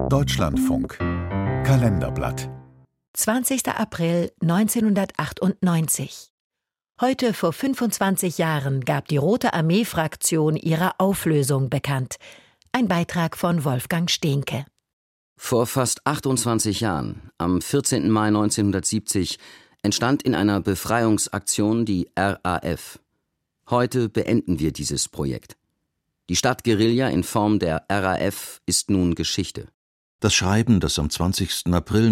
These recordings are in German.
Deutschlandfunk Kalenderblatt 20. April 1998. Heute vor 25 Jahren gab die Rote Armee-Fraktion ihre Auflösung bekannt. Ein Beitrag von Wolfgang Stehnke. Vor fast 28 Jahren, am 14. Mai 1970, entstand in einer Befreiungsaktion die RAF. Heute beenden wir dieses Projekt. Die Stadtguerilla in Form der RAF ist nun Geschichte. Das Schreiben, das am 20. April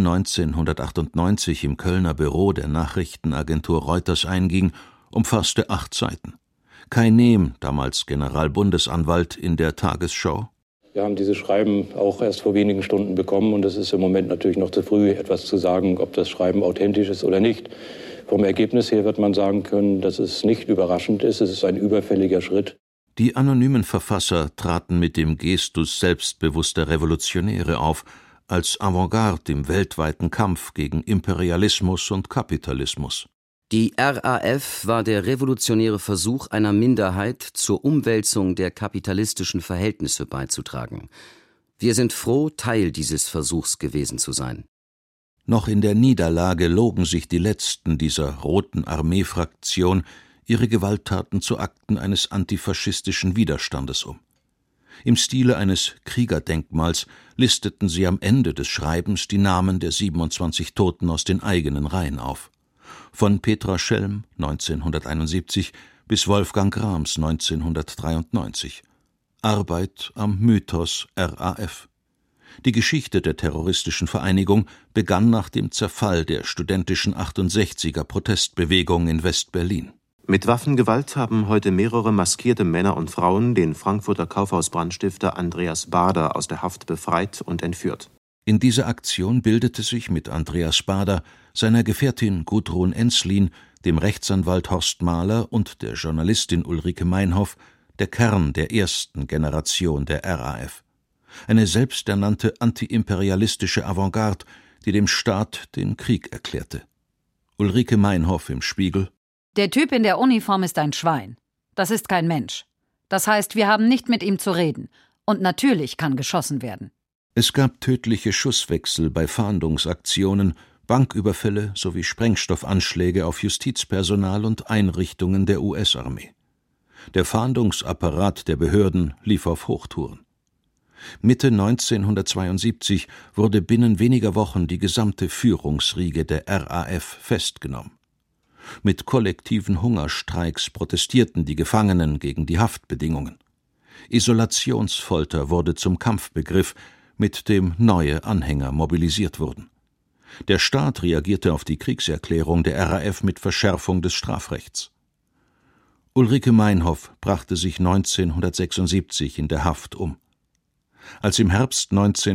1998 im Kölner Büro der Nachrichtenagentur Reuters einging, umfasste 8 Seiten. Kai Nehm, damals Generalbundesanwalt, in der Tagesschau: Wir haben dieses Schreiben auch erst vor wenigen Stunden bekommen und es ist im Moment natürlich noch zu früh, etwas zu sagen, ob das Schreiben authentisch ist oder nicht. Vom Ergebnis her wird man sagen können, dass es nicht überraschend ist, es ist ein überfälliger Schritt. Die anonymen Verfasser traten mit dem Gestus selbstbewusster Revolutionäre auf, als Avantgarde im weltweiten Kampf gegen Imperialismus und Kapitalismus. Die RAF war der revolutionäre Versuch einer Minderheit, zur Umwälzung der kapitalistischen Verhältnisse beizutragen. Wir sind froh, Teil dieses Versuchs gewesen zu sein. Noch in der Niederlage logen sich die Letzten dieser Roten Armee-Fraktion ihre Gewalttaten zu Akten eines antifaschistischen Widerstandes um. Im Stile eines Kriegerdenkmals listeten sie am Ende des Schreibens die Namen der 27 Toten aus den eigenen Reihen auf. Von Petra Schelm 1971 bis Wolfgang Grams 1993. Arbeit am Mythos RAF. Die Geschichte der terroristischen Vereinigung begann nach dem Zerfall der studentischen 68er-Protestbewegung in West-Berlin. Mit Waffengewalt haben heute mehrere maskierte Männer und Frauen den Frankfurter Kaufhausbrandstifter Andreas Baader aus der Haft befreit und entführt. In dieser Aktion bildete sich mit Andreas Baader, seiner Gefährtin Gudrun Enslin, dem Rechtsanwalt Horst Mahler und der Journalistin Ulrike Meinhoff der Kern der ersten Generation der RAF. Eine selbsternannte antiimperialistische Avantgarde, die dem Staat den Krieg erklärte. Ulrike Meinhoff im Spiegel: Der Typ in der Uniform ist ein Schwein. Das ist kein Mensch. Das heißt, wir haben nicht mit ihm zu reden. Und natürlich kann geschossen werden. Es gab tödliche Schusswechsel bei Fahndungsaktionen, Banküberfälle sowie Sprengstoffanschläge auf Justizpersonal und Einrichtungen der US-Armee. Der Fahndungsapparat der Behörden lief auf Hochtouren. Mitte 1972 wurde binnen weniger Wochen die gesamte Führungsriege der RAF festgenommen. Mit kollektiven Hungerstreiks protestierten die Gefangenen gegen die Haftbedingungen. Isolationsfolter wurde zum Kampfbegriff, mit dem neue Anhänger mobilisiert wurden. Der Staat reagierte auf die Kriegserklärung der RAF mit Verschärfung des Strafrechts. Ulrike Meinhoff brachte sich 1976 in der Haft um. Als im Herbst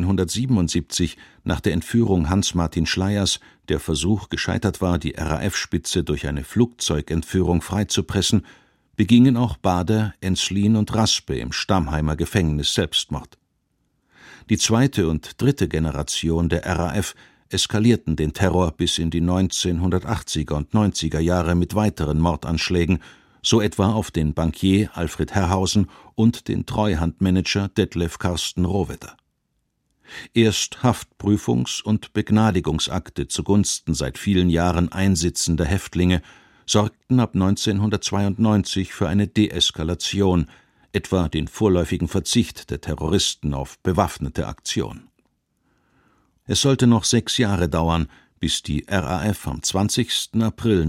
1977 nach der Entführung Hans-Martin Schleyers der Versuch gescheitert war, die RAF-Spitze durch eine Flugzeugentführung freizupressen, begingen auch Baader, Enslin und Raspe im Stammheimer Gefängnis Selbstmord. Die zweite und dritte Generation der RAF eskalierten den Terror bis in die 1980er und 90er Jahre mit weiteren Mordanschlägen, so etwa auf den Bankier Alfred Herrhausen und den Treuhandmanager Detlef Carsten Rohwedder. Erst Haftprüfungs- und Begnadigungsakte zugunsten seit vielen Jahren einsitzender Häftlinge sorgten ab 1992 für eine Deeskalation, etwa den vorläufigen Verzicht der Terroristen auf bewaffnete Aktion. Es sollte noch 6 Jahre dauern, bis die RAF am 20. April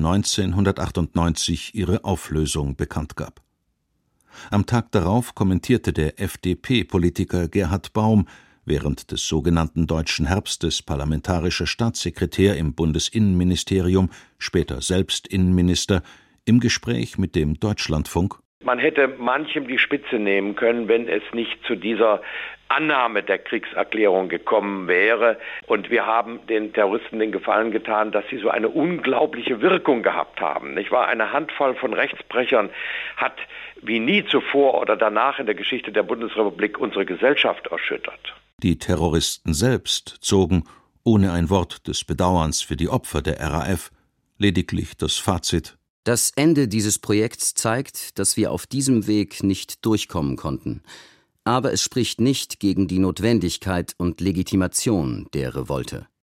1998 ihre Auflösung bekannt gab. Am Tag darauf kommentierte der FDP-Politiker Gerhard Baum, während des sogenannten Deutschen Herbstes parlamentarischer Staatssekretär im Bundesinnenministerium, später selbst Innenminister, im Gespräch mit dem Deutschlandfunk: Man hätte manchem die Spitze nehmen können, wenn es nicht zu dieser Annahme der Kriegserklärung gekommen wäre. Und wir haben den Terroristen den Gefallen getan, dass sie so eine unglaubliche Wirkung gehabt haben. Nicht wahr? Eine Handvoll von Rechtsbrechern hat wie nie zuvor oder danach in der Geschichte der Bundesrepublik unsere Gesellschaft erschüttert. Die Terroristen selbst zogen, ohne ein Wort des Bedauerns für die Opfer der RAF, lediglich das Fazit: Das Ende dieses Projekts zeigt, dass wir auf diesem Weg nicht durchkommen konnten. Aber es spricht nicht gegen die Notwendigkeit und Legitimation der Revolte.